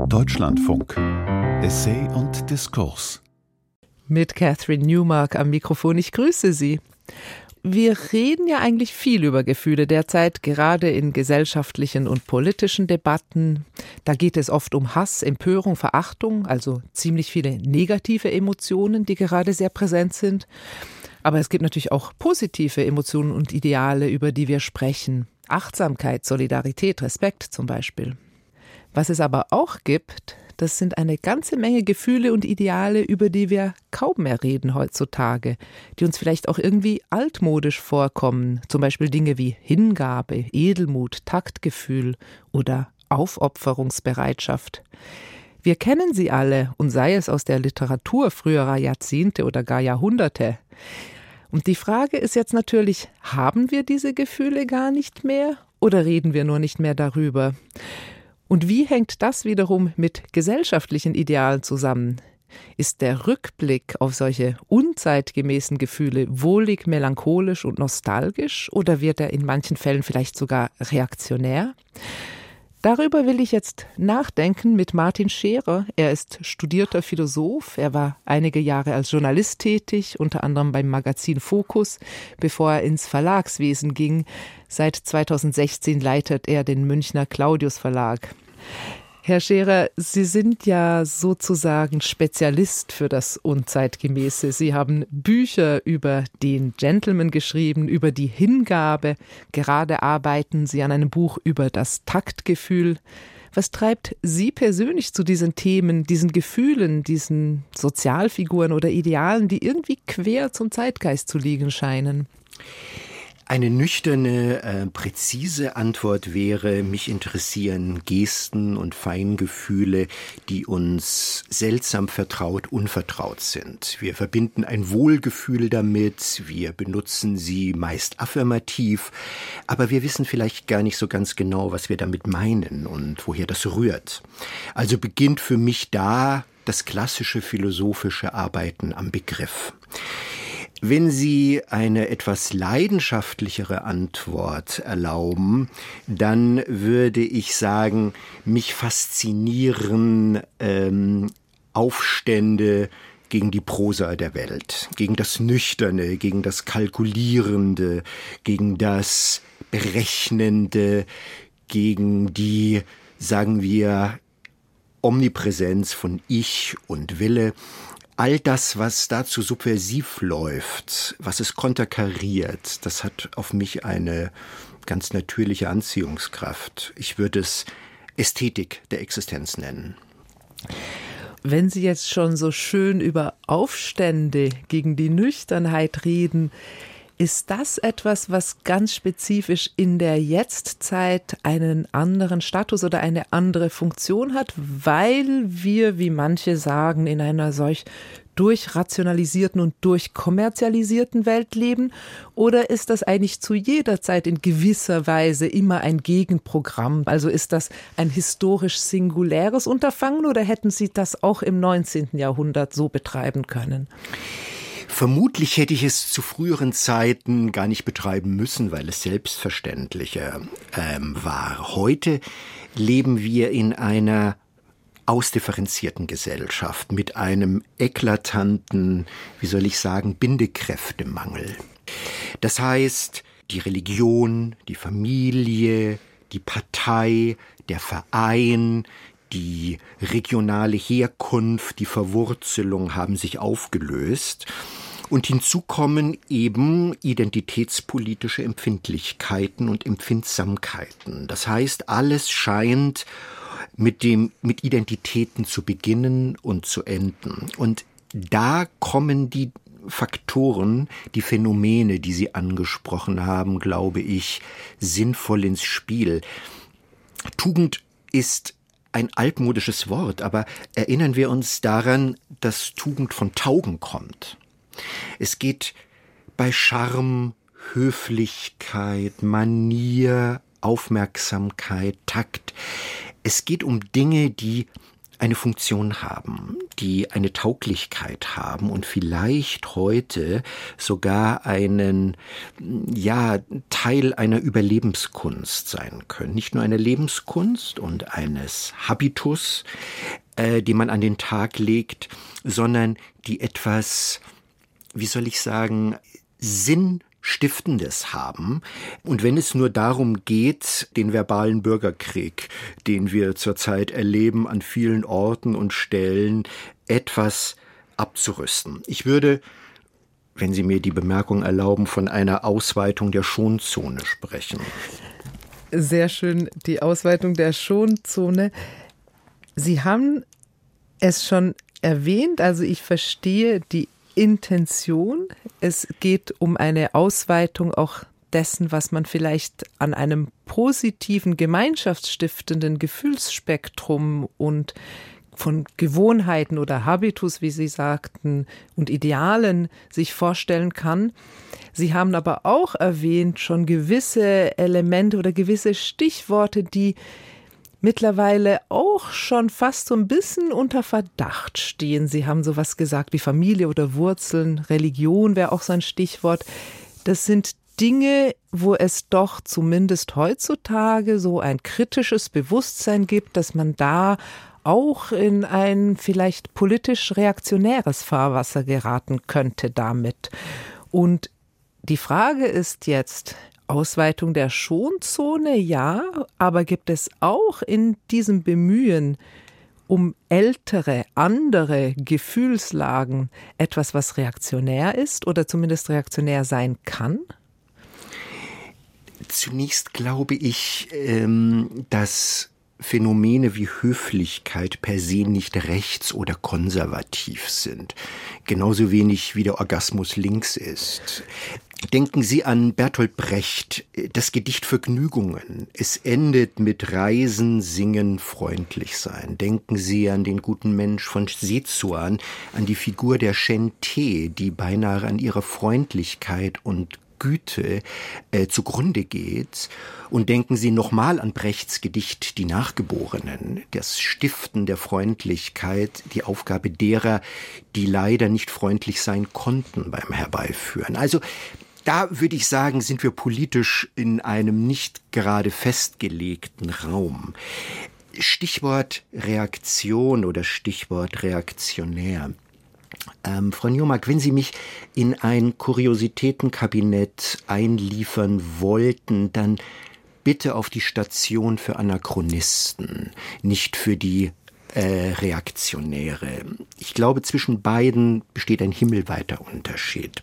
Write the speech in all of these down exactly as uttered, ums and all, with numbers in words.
Deutschlandfunk. Essay und Diskurs. Mit Catherine Newmark am Mikrofon. Ich grüße Sie. Wir reden ja eigentlich viel über Gefühle derzeit, gerade in gesellschaftlichen und politischen Debatten. Da geht es oft um Hass, Empörung, Verachtung, also ziemlich viele negative Emotionen, die gerade sehr präsent sind. Aber es gibt natürlich auch positive Emotionen und Ideale, über die wir sprechen. Achtsamkeit, Solidarität, Respekt zum Beispiel. Was es aber auch gibt, das sind eine ganze Menge Gefühle und Ideale, über die wir kaum mehr reden heutzutage, die uns vielleicht auch irgendwie altmodisch vorkommen. Zum Beispiel Dinge wie Hingabe, Edelmut, Taktgefühl oder Aufopferungsbereitschaft. Wir kennen sie alle, und sei es aus der Literatur früherer Jahrzehnte oder gar Jahrhunderte. Und die Frage ist jetzt natürlich, haben wir diese Gefühle gar nicht mehr oder reden wir nur nicht mehr darüber? Und wie hängt das wiederum mit gesellschaftlichen Idealen zusammen? Ist der Rückblick auf solche unzeitgemäßen Gefühle wohlig, melancholisch und nostalgisch oder wird er in manchen Fällen vielleicht sogar reaktionär? Darüber will ich jetzt nachdenken mit Martin Scherer. Er ist studierter Philosoph. Er war einige Jahre als Journalist tätig, unter anderem beim Magazin Focus, bevor er ins Verlagswesen ging. Seit zweitausendsechzehn leitet er den Münchner Claudius Verlag. Herr Scherer, Sie sind ja sozusagen Spezialist für das Unzeitgemäße. Sie haben Bücher über den Gentleman geschrieben, über die Hingabe. Gerade arbeiten Sie an einem Buch über das Taktgefühl. Was treibt Sie persönlich zu diesen Themen, diesen Gefühlen, diesen Sozialfiguren oder Idealen, die irgendwie quer zum Zeitgeist zu liegen scheinen? Eine nüchterne, äh, präzise Antwort wäre, mich interessieren Gesten und Feingefühle, die uns seltsam vertraut, unvertraut sind. Wir verbinden ein Wohlgefühl damit, wir benutzen sie meist affirmativ, aber wir wissen vielleicht gar nicht so ganz genau, was wir damit meinen und woher das rührt. Also beginnt für mich da das klassische philosophische Arbeiten am Begriff. Wenn Sie eine etwas leidenschaftlichere Antwort erlauben, dann würde ich sagen, mich faszinieren ähm, Aufstände gegen die Prosa der Welt, gegen das Nüchterne, gegen das Kalkulierende, gegen das Berechnende, gegen die, sagen wir, Omnipräsenz von Ich und Wille. All das, was dazu subversiv läuft, was es konterkariert, das hat auf mich eine ganz natürliche Anziehungskraft. Ich würde es Ästhetik der Existenz nennen. Wenn Sie jetzt schon so schön über Aufstände gegen die Nüchternheit reden, ist das etwas, was ganz spezifisch in der Jetztzeit einen anderen Status oder eine andere Funktion hat, weil wir, wie manche sagen, in einer solch durchrationalisierten und durchkommerzialisierten Welt leben? Oder ist das eigentlich zu jeder Zeit in gewisser Weise immer ein Gegenprogramm? Also ist das ein historisch singuläres Unterfangen oder hätten Sie das auch im neunzehnten Jahrhundert so betreiben können? Vermutlich hätte ich es zu früheren Zeiten gar nicht betreiben müssen, weil es selbstverständlicher ähm, war. Heute leben wir in einer ausdifferenzierten Gesellschaft mit einem eklatanten, wie soll ich sagen, Bindekräftemangel. Das heißt, die Religion, die Familie, die Partei, der Verein, die regionale Herkunft, die Verwurzelung haben sich aufgelöst. Und hinzu kommen eben identitätspolitische Empfindlichkeiten und Empfindsamkeiten. Das heißt, alles scheint mit dem, mit Identitäten zu beginnen und zu enden. Und da kommen die Faktoren, die Phänomene, die Sie angesprochen haben, glaube ich, sinnvoll ins Spiel. Tugend ist ein altmodisches Wort, aber erinnern wir uns daran, dass Tugend von Taugen kommt. Es geht bei Charme, Höflichkeit, Manier, Aufmerksamkeit, Takt. Es geht um Dinge, die eine Funktion haben, die eine Tauglichkeit haben und vielleicht heute sogar einen, ja, Teil einer Überlebenskunst sein können. Nicht nur eine Lebenskunst und eines Habitus, äh, den man an den Tag legt, sondern die etwas, wie soll ich sagen, Sinn Stiftendes haben. Und wenn es nur darum geht, den verbalen Bürgerkrieg, den wir zurzeit erleben an vielen Orten und Stellen, etwas abzurüsten. Ich würde, wenn Sie mir die Bemerkung erlauben, von einer Ausweitung der Schonzone sprechen. Sehr schön, die Ausweitung der Schonzone. Sie haben es schon erwähnt, also ich verstehe die Intention. Es geht um eine Ausweitung auch dessen, was man vielleicht an einem positiven, gemeinschaftsstiftenden Gefühlsspektrum und von Gewohnheiten oder Habitus, wie Sie sagten, und Idealen sich vorstellen kann. Sie haben aber auch erwähnt, schon gewisse Elemente oder gewisse Stichworte, die mittlerweile auch schon fast so ein bisschen unter Verdacht stehen. Sie haben sowas gesagt wie Familie oder Wurzeln, Religion wäre auch so ein Stichwort. Das sind Dinge, wo es doch zumindest heutzutage so ein kritisches Bewusstsein gibt, dass man da auch in ein vielleicht politisch reaktionäres Fahrwasser geraten könnte damit. Und die Frage ist jetzt, Ausweitung der Schonzone, ja, aber gibt es auch in diesem Bemühen um ältere, andere Gefühlslagen etwas, was reaktionär ist oder zumindest reaktionär sein kann? Zunächst glaube ich, dass Phänomene wie Höflichkeit per se nicht rechts oder konservativ sind. Genauso wenig wie der Orgasmus links ist. Denken Sie an Bertolt Brecht, das Gedicht Vergnügungen. Es endet mit Reisen, Singen, freundlich sein. Denken Sie an den guten Mensch von Sezuan, an die Figur der Shen Te, die beinahe an ihrer Freundlichkeit und Güte äh, zugrunde geht. Und denken Sie nochmal an Brechts Gedicht Die Nachgeborenen, das Stiften der Freundlichkeit, die Aufgabe derer, die leider nicht freundlich sein konnten beim Herbeiführen. Also da würde ich sagen, sind wir politisch in einem nicht gerade festgelegten Raum. Stichwort Reaktion oder Stichwort reaktionär. Ähm, Frau Newmark, wenn Sie mich in ein Kuriositätenkabinett einliefern wollten, dann bitte auf die Station für Anachronisten, nicht für die äh, Reaktionäre. Ich glaube, zwischen beiden besteht ein himmelweiter Unterschied.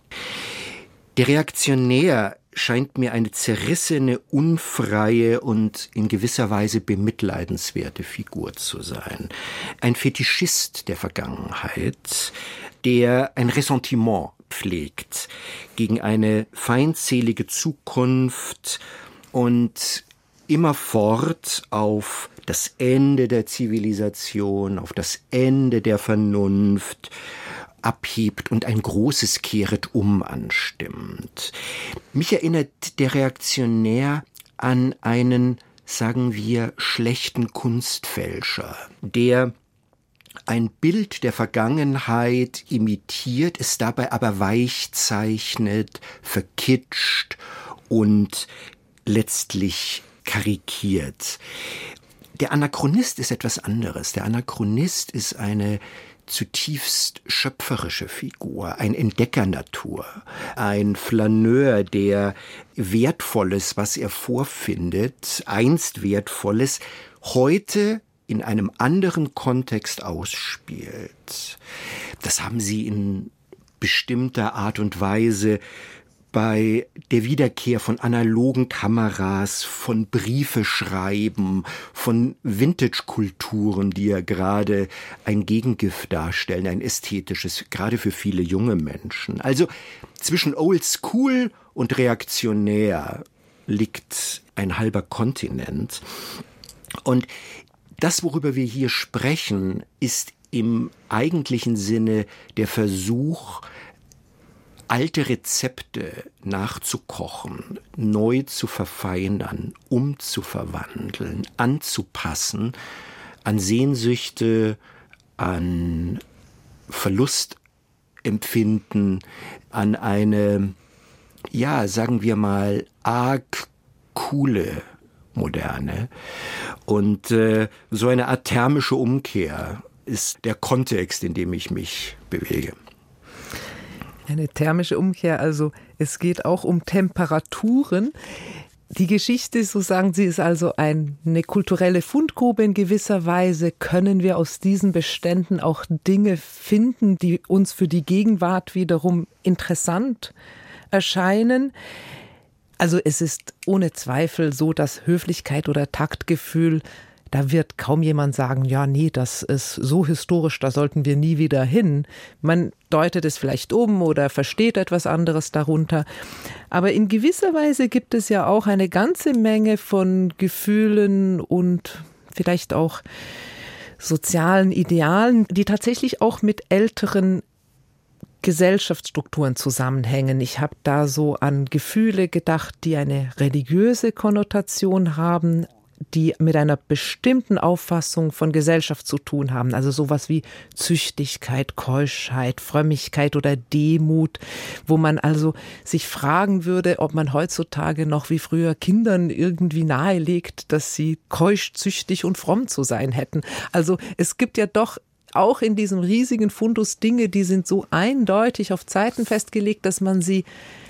Der Reaktionär scheint mir eine zerrissene, unfreie und in gewisser Weise bemitleidenswerte Figur zu sein. Ein Fetischist der Vergangenheit, der ein Ressentiment pflegt gegen eine feindselige Zukunft und immerfort auf das Ende der Zivilisation, auf das Ende der Vernunft abhebt und ein großes Kehret-um anstimmt. Mich erinnert der Reaktionär an einen, sagen wir, schlechten Kunstfälscher, der ein Bild der Vergangenheit imitiert, es dabei aber weich zeichnet, verkitscht und letztlich karikiert. Der Anachronist ist etwas anderes. Der Anachronist ist eine zutiefst schöpferische Figur, ein Entdeckernatur, ein Flaneur, der Wertvolles, was er vorfindet, einst Wertvolles, heute in einem anderen Kontext ausspielt. Das haben Sie in bestimmter Art und Weise bei der Wiederkehr von analogen Kameras, von Briefe schreiben, von Vintage-Kulturen, die ja gerade ein Gegengift darstellen, ein ästhetisches, gerade für viele junge Menschen. Also zwischen Old School und reaktionär liegt ein halber Kontinent. Und das, worüber wir hier sprechen, ist im eigentlichen Sinne der Versuch, alte Rezepte nachzukochen, neu zu verfeinern, umzuverwandeln, anzupassen an Sehnsüchte, an Verlustempfinden, an eine, ja, sagen wir mal, arg coole Moderne. Und äh, so eine Art thermische Umkehr ist der Kontext, in dem ich mich bewege. Eine thermische Umkehr, also es geht auch um Temperaturen. Die Geschichte, so sagen Sie, ist also eine kulturelle Fundgrube in gewisser Weise. Können wir aus diesen Beständen auch Dinge finden, die uns für die Gegenwart wiederum interessant erscheinen? Also es ist ohne Zweifel so, dass Höflichkeit oder Taktgefühl, da wird kaum jemand sagen, ja, nee, das ist so historisch, da sollten wir nie wieder hin. Man deutet es vielleicht um oder versteht etwas anderes darunter. Aber in gewisser Weise gibt es ja auch eine ganze Menge von Gefühlen und vielleicht auch sozialen Idealen, die tatsächlich auch mit älteren Gesellschaftsstrukturen zusammenhängen. Ich habe da so an Gefühle gedacht, die eine religiöse Konnotation haben, die mit einer bestimmten Auffassung von Gesellschaft zu tun haben. Also sowas wie Züchtigkeit, Keuschheit, Frömmigkeit oder Demut, wo man also sich fragen würde, ob man heutzutage noch wie früher Kindern irgendwie nahelegt, dass sie keusch, züchtig und fromm zu sein hätten. Also es gibt ja doch auch in diesem riesigen Fundus Dinge, die sind so eindeutig auf Zeiten festgelegt, dass man sie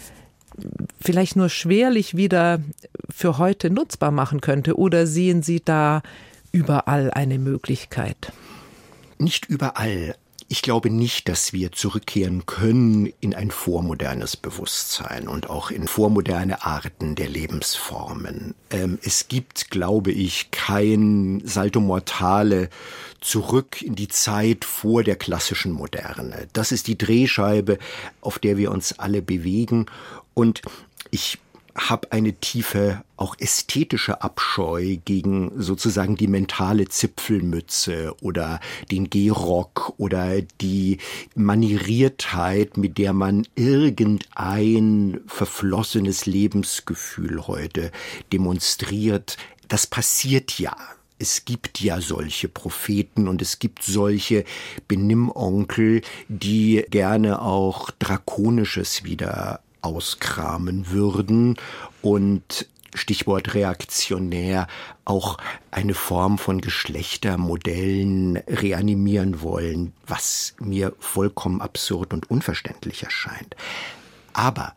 vielleicht nur schwerlich wieder für heute nutzbar machen könnte? Oder sehen Sie da überall eine Möglichkeit? Nicht überall. Ich glaube nicht, dass wir zurückkehren können in ein vormodernes Bewusstsein und auch in vormoderne Arten der Lebensformen. Ähm, es gibt, glaube ich, kein Salto Mortale zurück in die Zeit vor der klassischen Moderne. Das ist die Drehscheibe, auf der wir uns alle bewegen. Und ich habe eine tiefe, auch ästhetische Abscheu gegen sozusagen die mentale Zipfelmütze oder den Gehrock oder die Manieriertheit, mit der man irgendein verflossenes Lebensgefühl heute demonstriert. Das passiert ja. Es gibt ja solche Propheten und es gibt solche Benimmonkel, die gerne auch Drakonisches wieder auskramen würden und Stichwort reaktionär auch eine Form von Geschlechtermodellen reanimieren wollen, was mir vollkommen absurd und unverständlich erscheint. Aber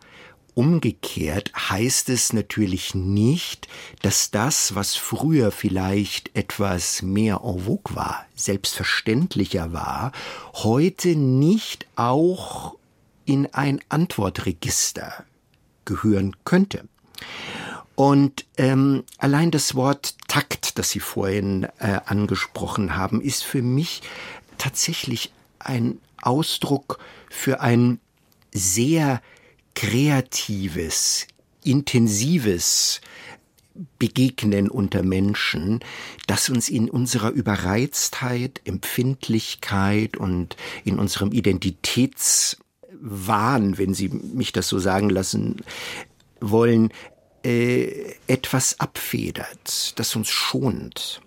umgekehrt heißt es natürlich nicht, dass das, was früher vielleicht etwas mehr en vogue war, selbstverständlicher war, heute nicht auch in ein Antwortregister gehören könnte. Und ähm, allein das Wort Takt, das Sie vorhin äh, angesprochen haben, ist für mich tatsächlich ein Ausdruck für ein sehr kreatives, intensives Begegnen unter Menschen, das uns in unserer Überreiztheit, Empfindlichkeit und in unserem Identitätswahn, wenn Sie mich das so sagen lassen wollen, äh, etwas abfedert, das uns schont.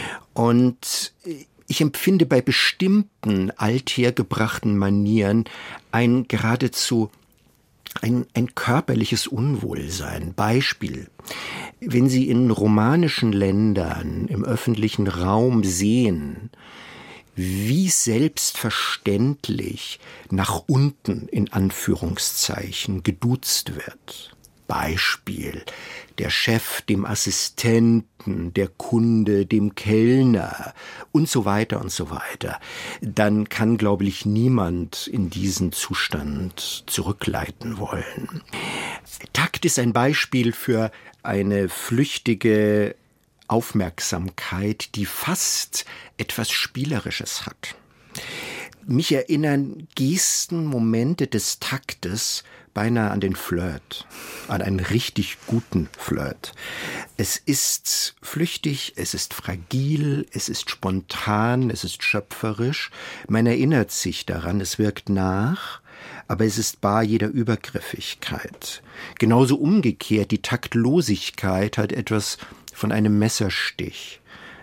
Und ich empfinde bei bestimmten althergebrachten Manieren ein geradezu Ein, ein körperliches Unwohlsein. Beispiel: Wenn Sie in romanischen Ländern im öffentlichen Raum sehen, wie selbstverständlich nach unten in Anführungszeichen geduzt wird. Beispiel: der Chef dem Assistenten, der Kunde dem Kellner und so weiter und so weiter, dann kann, glaube ich, niemand in diesen Zustand zurückleiten wollen. Takt ist ein Beispiel für eine flüchtige Aufmerksamkeit, die fast etwas Spielerisches hat. Mich erinnern Gesten, Momente des Taktes beinahe an den Flirt, an einen richtig guten Flirt. Es ist flüchtig, es ist fragil, es ist spontan, es ist schöpferisch. Man erinnert sich daran, es wirkt nach, aber es ist bar jeder Übergriffigkeit. Genauso umgekehrt, die Taktlosigkeit hat etwas von einem Messerstich.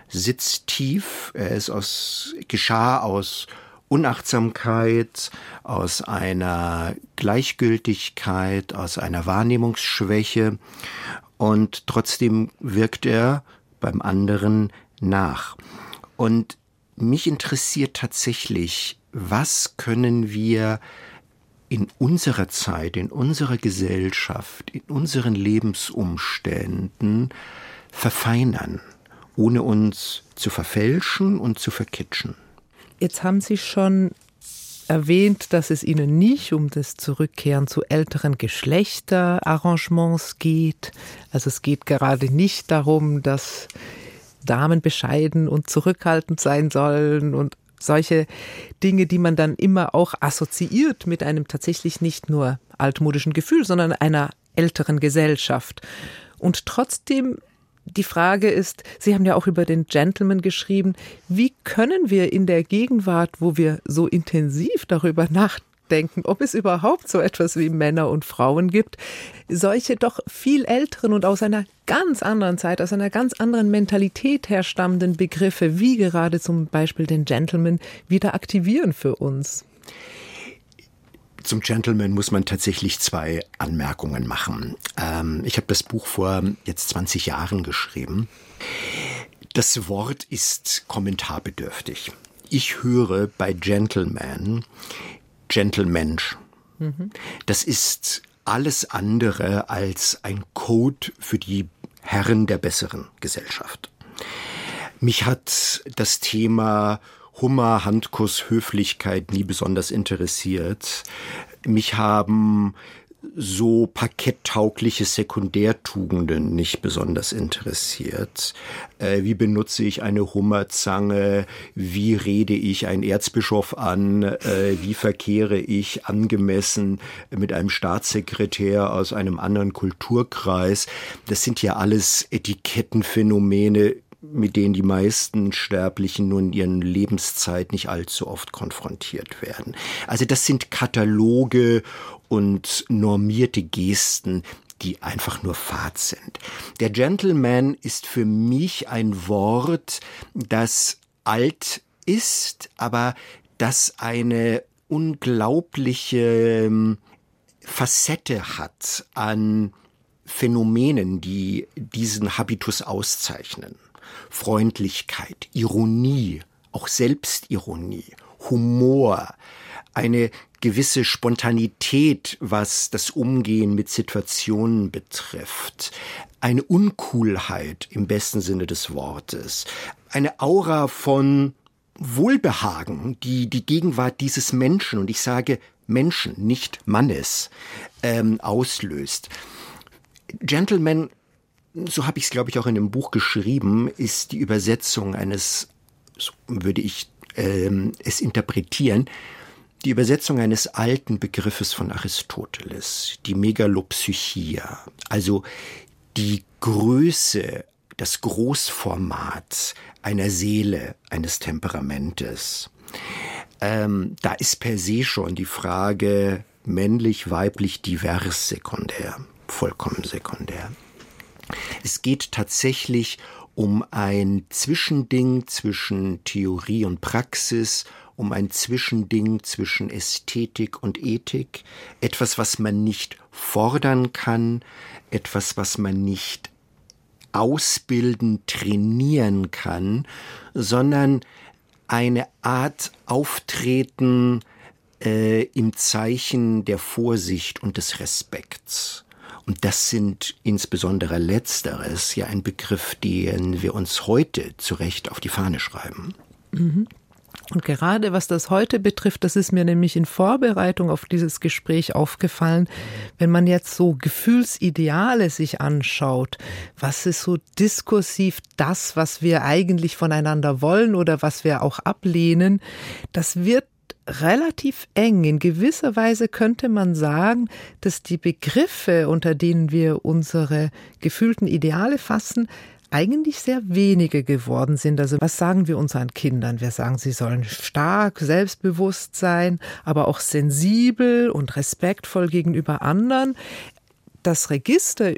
sitzt tief. Er ist aus, geschah aus Unachtsamkeit, aus einer Gleichgültigkeit, aus einer Wahrnehmungsschwäche. Und trotzdem wirkt er beim anderen nach. Und mich interessiert tatsächlich, was können wir in unserer Zeit, in unserer Gesellschaft, in unseren Lebensumständen verfeinern, ohne uns zu verfälschen und zu verkitschen. Jetzt haben Sie schon erwähnt, dass es Ihnen nicht um das Zurückkehren zu älteren Geschlechterarrangements geht. Also es geht gerade nicht darum, dass Damen bescheiden und zurückhaltend sein sollen und solche Dinge, die man dann immer auch assoziiert mit einem tatsächlich nicht nur altmodischen Gefühl, sondern einer älteren Gesellschaft. Und trotzdem, die Frage ist, Sie haben ja auch über den Gentleman geschrieben, wie können wir in der Gegenwart, wo wir so intensiv darüber nachdenken, ob es überhaupt so etwas wie Männer und Frauen gibt, solche doch viel älteren und aus einer ganz anderen Zeit, aus einer ganz anderen Mentalität herstammenden Begriffe, wie gerade zum Beispiel den Gentleman, wieder aktivieren für uns? Zum Gentleman muss man tatsächlich zwei Anmerkungen machen. Ähm, ich habe das Buch vor jetzt zwanzig Jahren geschrieben. Das Wort ist kommentarbedürftig. Ich höre bei Gentleman Gentlemensch. Mhm. Das ist alles andere als ein Code für die Herren der besseren Gesellschaft. Mich hat das Thema Hummer, Handkuss, Höflichkeit nie besonders interessiert. Mich haben so parketttaugliche Sekundärtugenden nicht besonders interessiert. Äh, wie benutze ich eine Hummerzange? Wie rede ich einen Erzbischof an? Äh, wie verkehre ich angemessen mit einem Staatssekretär aus einem anderen Kulturkreis? Das sind ja alles Etikettenphänomene, mit denen die meisten Sterblichen nun in ihren Lebenszeit nicht allzu oft konfrontiert werden. Also das sind Kataloge und normierte Gesten, die einfach nur fad sind. Der Gentleman ist für mich ein Wort, das alt ist, aber das eine unglaubliche Facette hat an Phänomenen, die diesen Habitus auszeichnen. Freundlichkeit, Ironie, auch Selbstironie, Humor, eine gewisse Spontanität, was das Umgehen mit Situationen betrifft, eine Uncoolheit im besten Sinne des Wortes, eine Aura von Wohlbehagen, die die Gegenwart dieses Menschen, und ich sage Menschen, nicht Mannes, ähm, auslöst. Gentleman, so habe ich es, glaube ich, auch in dem Buch geschrieben, ist die Übersetzung eines, so würde ich ähm, es interpretieren, die Übersetzung eines alten Begriffes von Aristoteles, die Megalopsychia, also die Größe, das Großformat einer Seele, eines Temperamentes. Ähm, da ist per se schon die Frage männlich, weiblich, divers sekundär, vollkommen sekundär. Es geht tatsächlich um ein Zwischending zwischen Theorie und Praxis, um ein Zwischending zwischen Ästhetik und Ethik, etwas, was man nicht fordern kann, etwas, was man nicht ausbilden, trainieren kann, sondern eine Art Auftreten äh, im Zeichen der Vorsicht und des Respekts. Und das sind insbesondere Letzteres ja ein Begriff, den wir uns heute zu Recht auf die Fahne schreiben. Mhm. Und gerade was das heute betrifft, das ist mir nämlich in Vorbereitung auf dieses Gespräch aufgefallen, wenn man jetzt so Gefühlsideale sich anschaut, was ist so diskursiv das, was wir eigentlich voneinander wollen oder was wir auch ablehnen, das wird relativ eng. In gewisser Weise könnte man sagen, dass die Begriffe, unter denen wir unsere gefühlten Ideale fassen, eigentlich sehr wenige geworden sind. Also was sagen wir unseren Kindern? Wir sagen, sie sollen stark, selbstbewusst sein, aber auch sensibel und respektvoll gegenüber anderen. Das Register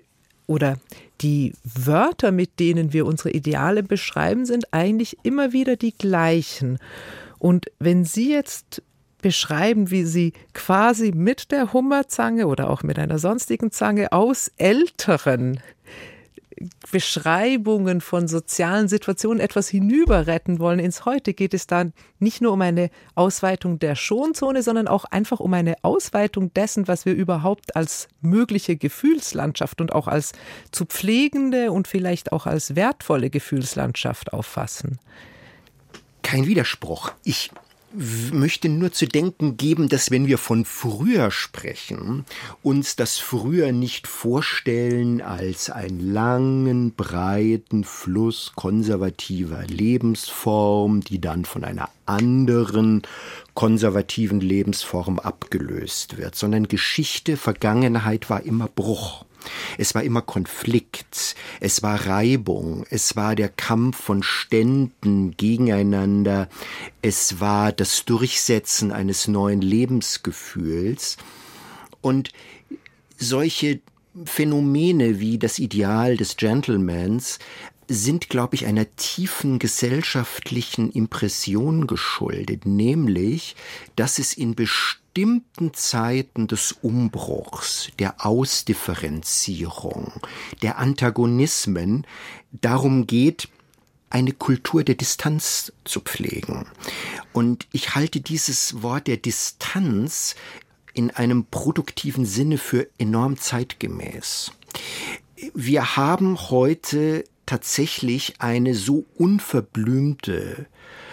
oder die Wörter, mit denen wir unsere Ideale beschreiben, sind eigentlich immer wieder die gleichen. Und wenn Sie jetzt beschreiben, wie Sie quasi mit der Hummerzange oder auch mit einer sonstigen Zange aus älteren Beschreibungen von sozialen Situationen etwas hinüber retten wollen ins Heute, geht es dann nicht nur um eine Ausweitung der Schonzone, sondern auch einfach um eine Ausweitung dessen, was wir überhaupt als mögliche Gefühlslandschaft und auch als zu pflegende und vielleicht auch als wertvolle Gefühlslandschaft auffassen. Kein Widerspruch. Ich möchte nur zu denken geben, dass wenn wir von früher sprechen, uns das Früher nicht vorstellen als einen langen, breiten Fluss konservativer Lebensform, die dann von einer anderen konservativen Lebensform abgelöst wird, sondern Geschichte, Vergangenheit war immer Bruch. Es war immer Konflikt, es war Reibung, es war der Kampf von Ständen gegeneinander, es war das Durchsetzen eines neuen Lebensgefühls. Und solche Phänomene wie das Ideal des Gentlemans sind, glaube ich, einer tiefen gesellschaftlichen Impression geschuldet, nämlich, dass es in bestimmten Zeiten des Umbruchs, der Ausdifferenzierung, der Antagonismen darum geht, eine Kultur der Distanz zu pflegen. Und ich halte dieses Wort der Distanz in einem produktiven Sinne für enorm zeitgemäß. Wir haben heute tatsächlich eine so unverblümte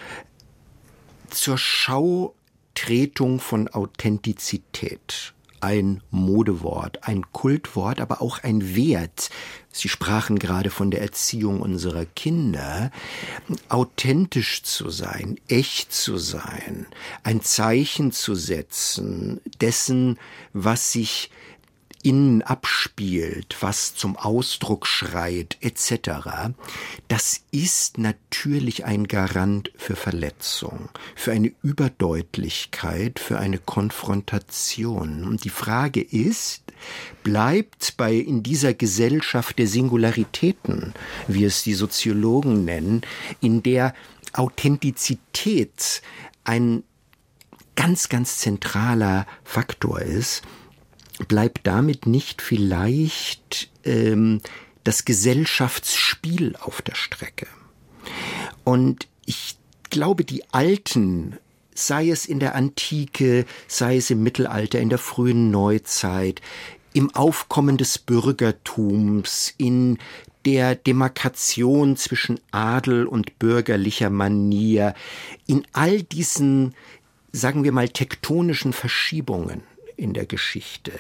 zur Schautretung von Authentizität. Ein Modewort, ein Kultwort, aber auch ein Wert. Sie sprachen gerade von der Erziehung unserer Kinder. Authentisch zu sein, echt zu sein, ein Zeichen zu setzen dessen, was sich innen abspielt, was zum Ausdruck schreit, et cetera, das ist natürlich ein Garant für Verletzung, für eine Überdeutlichkeit, für eine Konfrontation. Und die Frage ist, bleibt bei in dieser Gesellschaft der Singularitäten, wie es die Soziologen nennen, in der Authentizität ein ganz, ganz zentraler Faktor ist, bleibt damit nicht vielleicht ähm, das Gesellschaftsspiel auf der Strecke. Und ich glaube, die Alten, sei es in der Antike, sei es im Mittelalter, in der frühen Neuzeit, im Aufkommen des Bürgertums, in der Demarkation zwischen Adel und bürgerlicher Manier, in all diesen, sagen wir mal, tektonischen Verschiebungen in der Geschichte,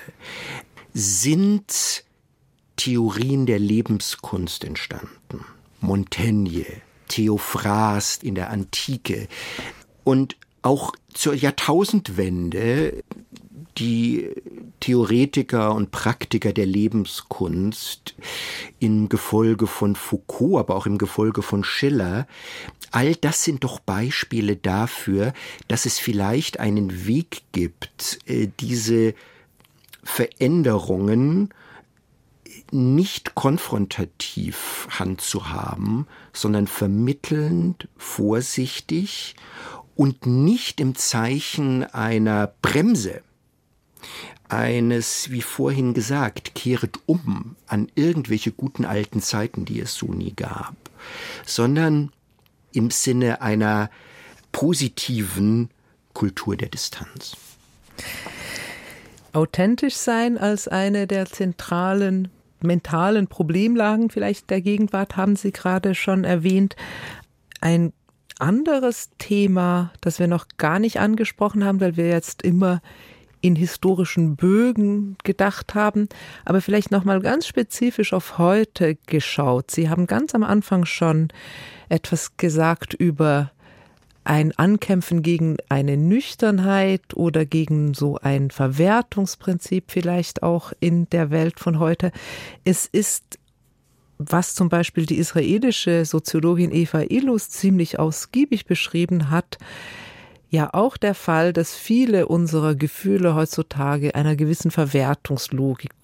sind Theorien der Lebenskunst entstanden. Montaigne, Theophrast in der Antike und auch zur Jahrtausendwende die Theoretiker und Praktiker der Lebenskunst im Gefolge von Foucault, aber auch im Gefolge von Schiller. All das sind doch Beispiele dafür, dass es vielleicht einen Weg gibt, diese Veränderungen nicht konfrontativ handzuhaben, sondern vermittelnd, vorsichtig und nicht im Zeichen einer Bremse, eines, wie vorhin gesagt, kehret um an irgendwelche guten alten Zeiten, die es so nie gab, sondern im Sinne einer positiven Kultur der Distanz. Authentisch sein als eine der zentralen mentalen Problemlagen vielleicht der Gegenwart haben Sie gerade schon erwähnt. Ein anderes Thema, das wir noch gar nicht angesprochen haben, weil wir jetzt immer in historischen Bögen gedacht haben, aber vielleicht noch mal ganz spezifisch auf heute geschaut. Sie haben ganz am Anfang schon etwas gesagt über ein Ankämpfen gegen eine Nüchternheit oder gegen so ein Verwertungsprinzip vielleicht auch in der Welt von heute. Es ist, was zum Beispiel die israelische Soziologin Eva Illus ziemlich ausgiebig beschrieben hat, ja auch der Fall, dass viele unserer Gefühle heutzutage einer gewissen Verwertungslogik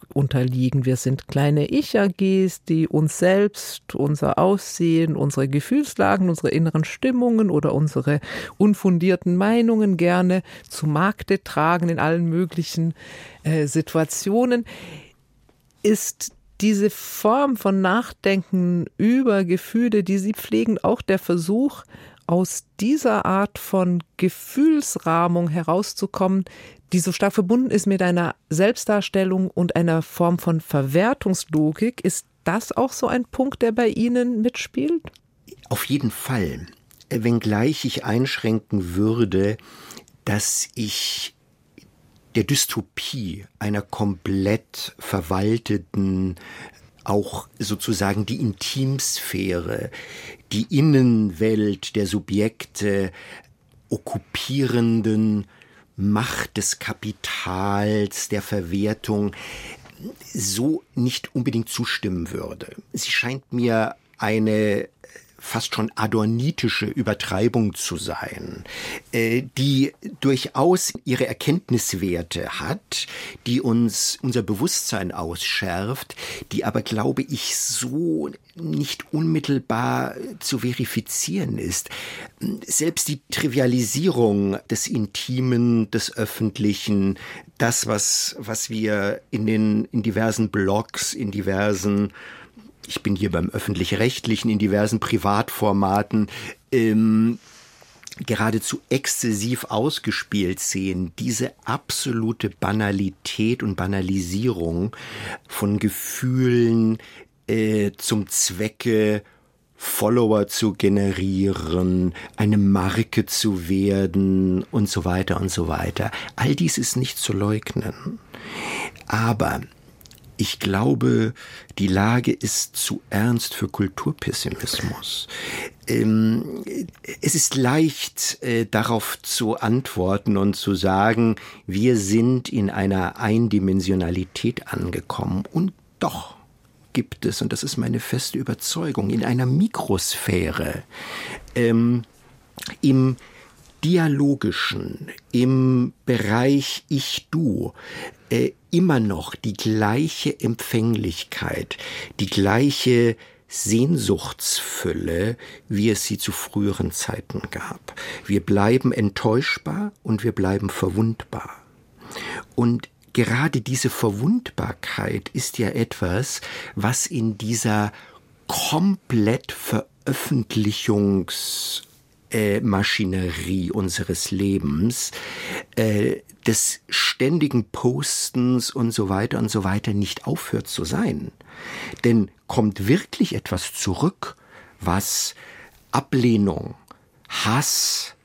unterliegen. Wir sind kleine Ich-A Gs, die uns selbst, unser Aussehen, unsere Gefühlslagen, unsere inneren Stimmungen oder unsere unfundierten Meinungen gerne zu Markte tragen in allen möglichen äh, Situationen. Ist diese Form von Nachdenken über Gefühle, die Sie pflegen, auch der Versuch, aus dieser Art von Gefühlsrahmung herauszukommen, die so stark verbunden ist mit einer Selbstdarstellung und einer Form von Verwertungslogik? Ist das auch so ein Punkt, der bei Ihnen mitspielt? Auf jeden Fall. Wenngleich ich einschränken würde, dass ich der Dystopie einer komplett verwalteten, auch sozusagen die Intimsphäre, die Innenwelt der Subjekte okkupierenden Macht des Kapitals, der Verwertung, so nicht unbedingt zustimmen würde. Sie scheint mir eine fast schon adornitische Übertreibung zu sein, die durchaus ihre Erkenntniswerte hat, die uns unser Bewusstsein ausschärft, die aber, glaube ich, so nicht unmittelbar zu verifizieren ist. Selbst die Trivialisierung des Intimen, des Öffentlichen, das, was, was wir in den, in diversen Blogs, in diversen Ich bin hier beim Öffentlich-Rechtlichen, in diversen Privatformaten ähm, geradezu exzessiv ausgespielt sehen. Diese absolute Banalität und Banalisierung von Gefühlen äh, zum Zwecke, Follower zu generieren, eine Marke zu werden und so weiter und so weiter. All dies ist nicht zu leugnen. Aber ich glaube, die Lage ist zu ernst für Kulturpessimismus. Ähm, es ist leicht, äh, darauf zu antworten und zu sagen, wir sind in einer Eindimensionalität angekommen. Und doch gibt es, und das ist meine feste Überzeugung, in einer Mikrosphäre, ähm, im Dialogischen, im Bereich Ich-Du, äh, immer noch die gleiche Empfänglichkeit, die gleiche Sehnsuchtsfülle, wie es sie zu früheren Zeiten gab. Wir bleiben enttäuschbar und wir bleiben verwundbar. Und gerade diese Verwundbarkeit ist ja etwas, was in dieser komplett Veröffentlichungs Maschinerie unseres Lebens, äh, des ständigen Postens und so weiter und so weiter nicht aufhört zu sein. Denn kommt wirklich etwas zurück, was Ablehnung, Hass,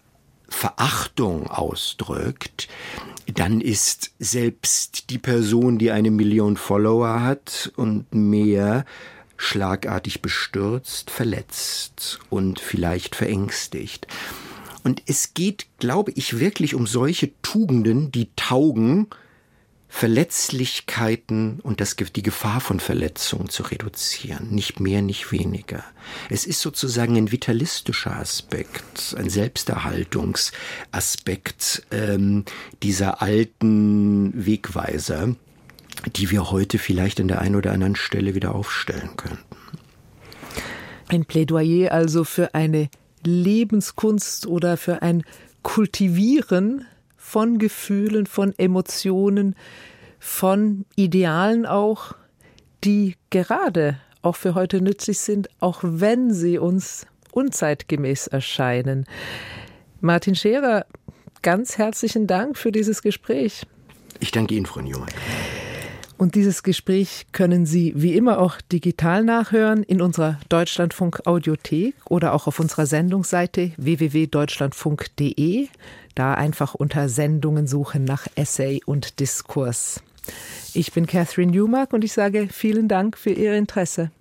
Verachtung ausdrückt, dann ist selbst die Person, die eine Million Follower hat und mehr, schlagartig bestürzt, verletzt und vielleicht verängstigt. Und es geht, glaube ich, wirklich um solche Tugenden, die taugen, Verletzlichkeiten und das, die Gefahr von Verletzungen zu reduzieren. Nicht mehr, nicht weniger. Es ist sozusagen ein vitalistischer Aspekt, ein Selbsterhaltungsaspekt ähm, dieser alten Wegweiser, die wir heute vielleicht an der einen oder anderen Stelle wieder aufstellen könnten. Ein Plädoyer also für eine Lebenskunst oder für ein Kultivieren von Gefühlen, von Emotionen, von Idealen auch, die gerade auch für heute nützlich sind, auch wenn sie uns unzeitgemäß erscheinen. Martin Scherer, ganz herzlichen Dank für dieses Gespräch. Ich danke Ihnen, Frau Newmark. Und dieses Gespräch können Sie wie immer auch digital nachhören in unserer Deutschlandfunk-Audiothek oder auch auf unserer Sendungsseite w w w punkt deutschlandfunk punkt d e. Da einfach unter Sendungen suchen nach Essay und Diskurs. Ich bin Catherine Newmark und ich sage vielen Dank für Ihr Interesse.